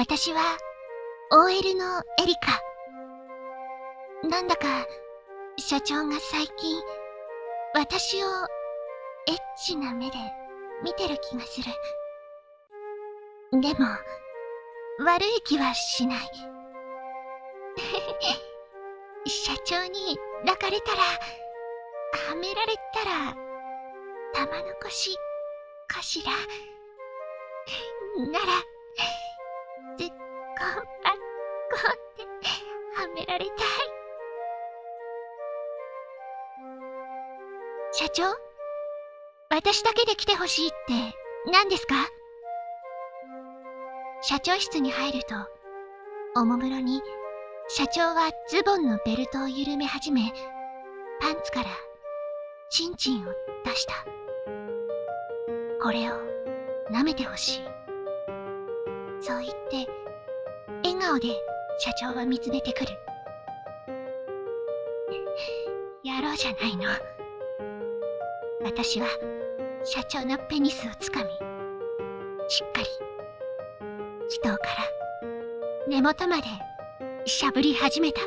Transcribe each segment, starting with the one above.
私は OL のエリカ。なんだか社長が最近私をエッチな目で見てる気がする。でも悪い気はしない。社長に抱かれたら、はめられたら玉の腰かしら。ならずっこばっこってはめられたい。社長、私だけで来てほしいって何ですか？社長室に入ると、おもむろに社長はズボンのベルトを緩め始め、パンツからチンチンを出した。これを舐めてほしい。そう言って笑顔で社長は見つめてくる。やろうじゃないの。私は社長のペニスをつかみ、しっかり気筒から根元までしゃぶり始めた。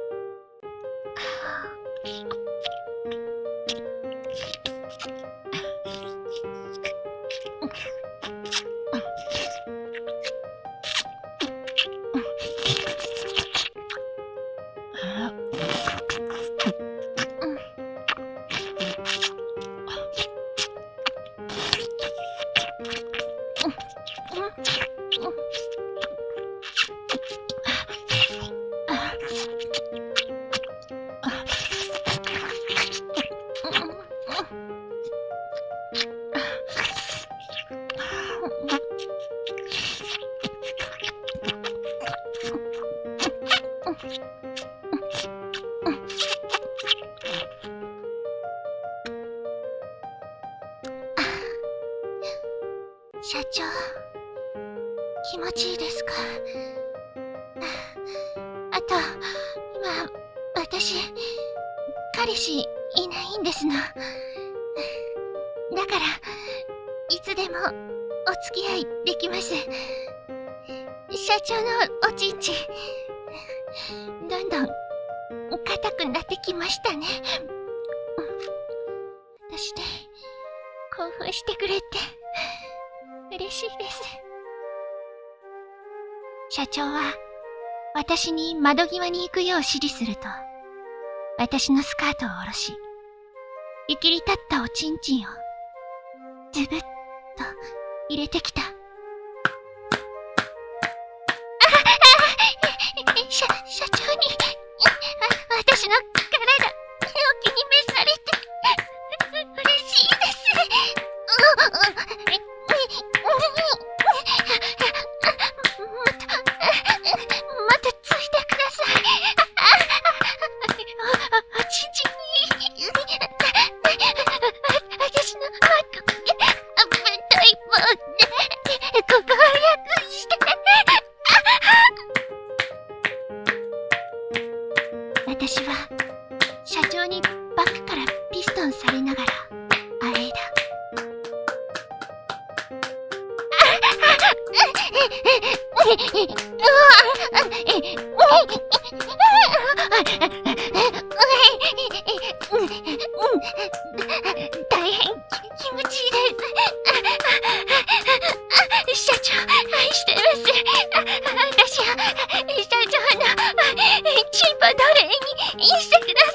社長、気持ちいいですか？あと、今、私、彼氏いないんですの。だから、いつでもお付き合いできます。社長のおちんちん、どんどん硬くなってきましたね。私で興奮してくれて嬉しいです。社長は私に窓際に行くよう指示すると、私のスカートを下ろし、いきり立ったおちんちんをズブッと入れてきた。社長に私の体お気に召されて嬉しいです。もっとついてください。おちんちんに私のぶとい棒でご攻略して。私は社長にバックからピストンされながらあえいだ。大変気持ちいいです。社長、愛してます。私は社長のチンポ奴隷にしてくだ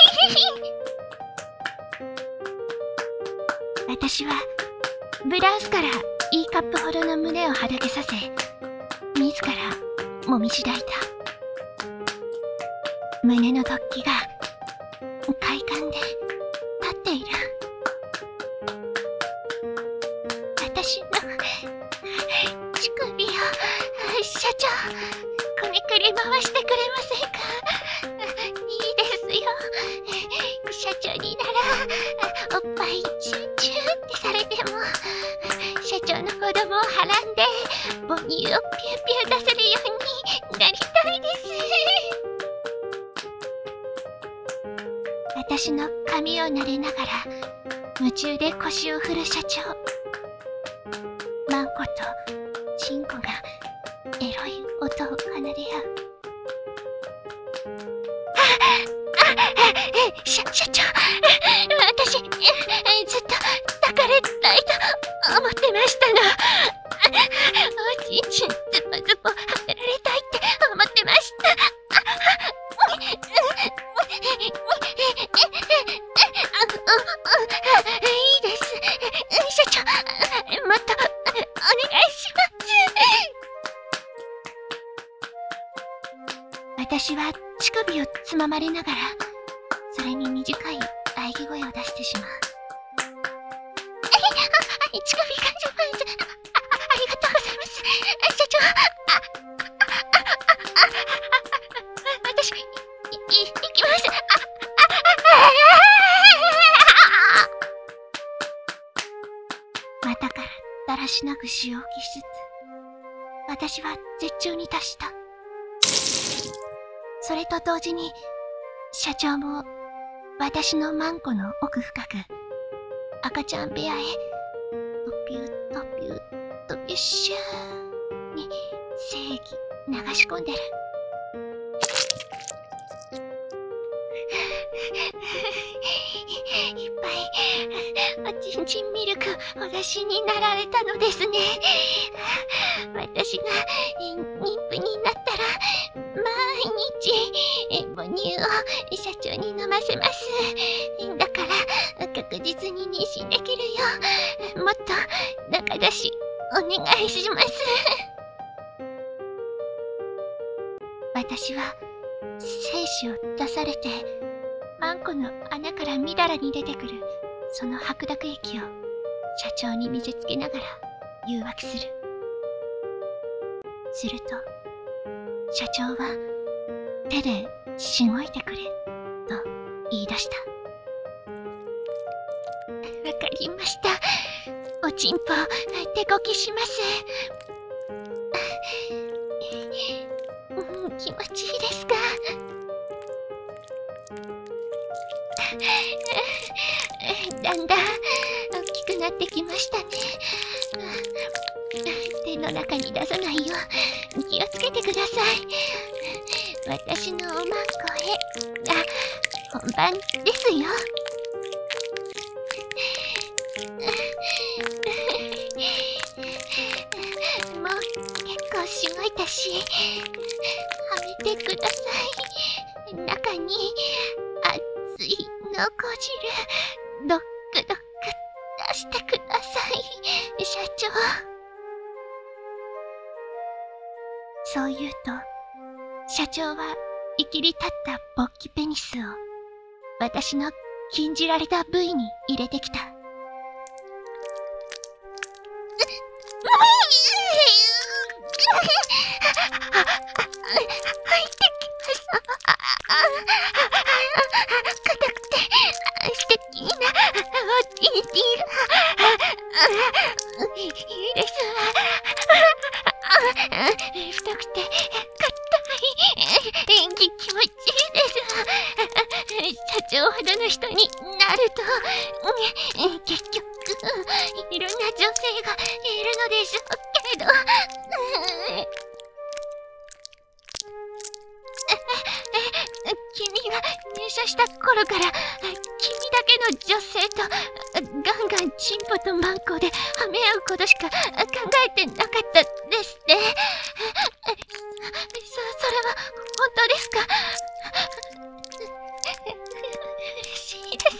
さい。私はブラウスから E カップほどの胸をはだけさせ、自らもみしだいた。胸の突起が快感で立っている。私の乳首を社長、くりくり回してくれませんか？いいですよ。社長にならおっぱいチューチューってされても、社長の子供をはらんで母乳をピューピュー出せるようになりたいです。私の髪を撫でながら夢中で腰を振る社長。マンコとチンコがエロい日ズボズボはめられたいって思ってました。いいです。社長、もっとお願いします。私は乳首をつままれながら、それに短い喘ぎ声を出してしまう。乳首がジャパンス。ありがとうございます。社長、私、行きます。股からだらしなく潮を吹きしつつ、私は絶頂に達した。それと同時に、社長も私のマンコの奥深く、赤ちゃん部屋へ、トピュートピュートピュッシューに精液流し込んでる。いっぱいおちんちんミルクお出しになられたのですね。私が妊婦になったら毎日母乳を社長に飲ませます。だから確実に妊娠できるようもっと中出しお願いします。私は精子を出されてマンコの穴からみだらに出てくるその白濁液を社長に見せつけながら誘惑する。すると社長は手でしごいてくれと言い出した。わかりました。おちんぽ手こきします。気持ちいいですか？だんだん大きくなってきましたね。手の中に出さないよう気をつけてください。私のおまんこへ本番ですよ。もう結構しごいたし、はめてください。中に熱い残汁ドックドック出してください、社長。そう言うと社長はいきり立った勃起ペニスを私の禁じられた部位に入れてきた。硬くて素敵なおちんちんがいいですわ。太くて硬い気持ちいいですわ。社長ほどの人になると結局いろんな女性がいるのでしょうけど君が入社した頃から君だけの女性とガンガンチンポとマンコではめ合うことしか考えてなかったですって。それは本当ですか？嬉しいです。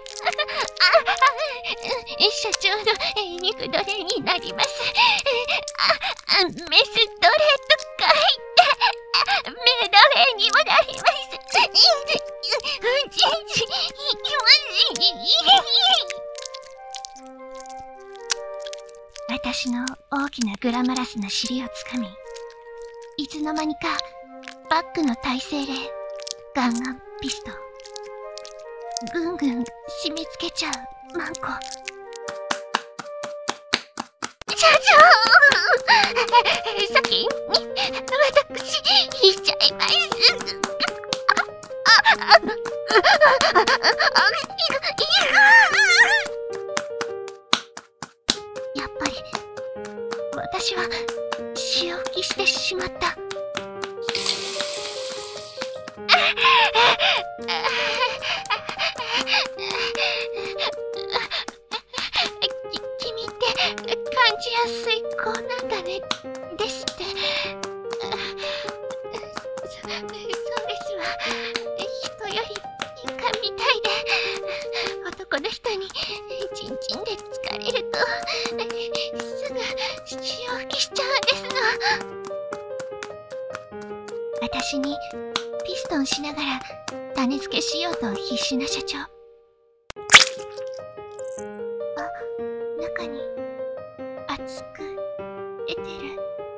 社長の肉奴隷になります。メス奴隷と書いてメ奴隷にもなります。私の大きなグラマラスな尻をつかみ、いつの間にかバックの体勢でガンガンピストぐんぐん締め付けちゃうマンコ。社長、先に私言っちゃいます。やっぱり私は潮吹きしてしまった。君って感じやすい子なんだね。 ですって。そうですわ。人より敏感みたいで、男の人にチンチンで疲れるとすぐ潮吹きしちゃうんですの。私にピストンしながら種付けしようと必死な社長。中に熱く出てる。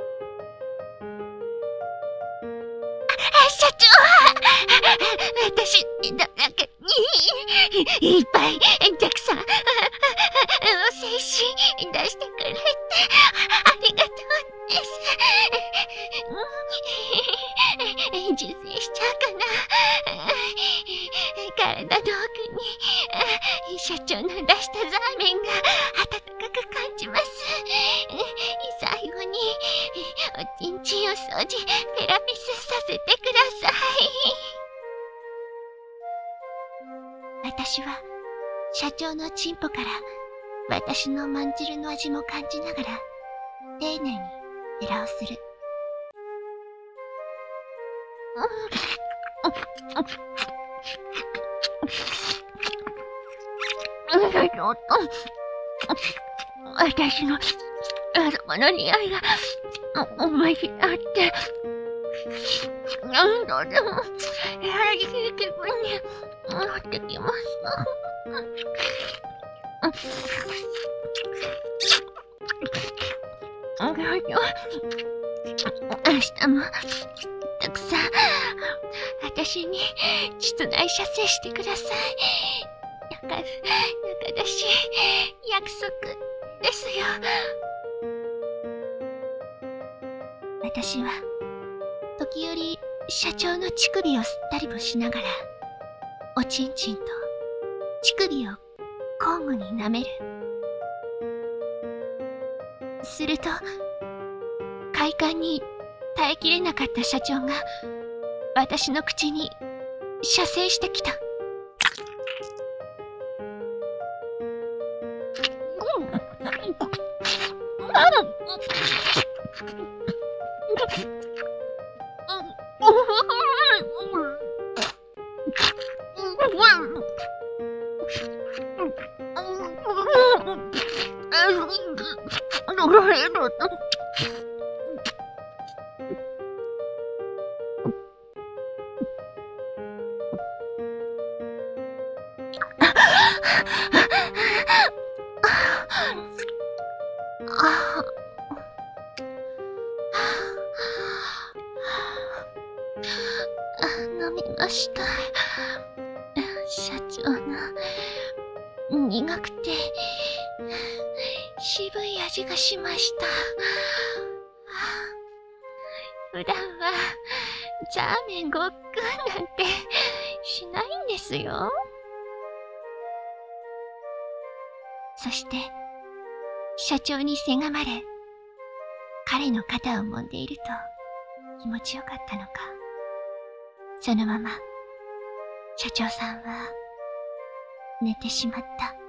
社長、私の中にいっぱいたくさん精子出してくれてありがとうです。受精しちゃうかな。体の奥に社長の出したザーメンが温かく感じます。最後におちんちんを掃除ペラピスさせてください。私は社長のチンポから私のまんじるの味も感じながら丁寧にペラをする。私の頭の匂いが思い出あって何度でもやらしい気分になってきます。明日もたくさん私に膣内射精してください。仲だし約束ですよ。私は時折社長の乳首を吸ったりもしながらおちんちんと乳首を交互に舐める。すると快感に耐えきれなかった社長が私の口に射精してきた。飲みました。社長の苦くて渋い味がしました。普段はザーメンごっくんなんてしないんですよ。そして社長にせがまれ彼の肩を揉んでいると気持ちよかったのか、そのまま社長さんは寝てしまった。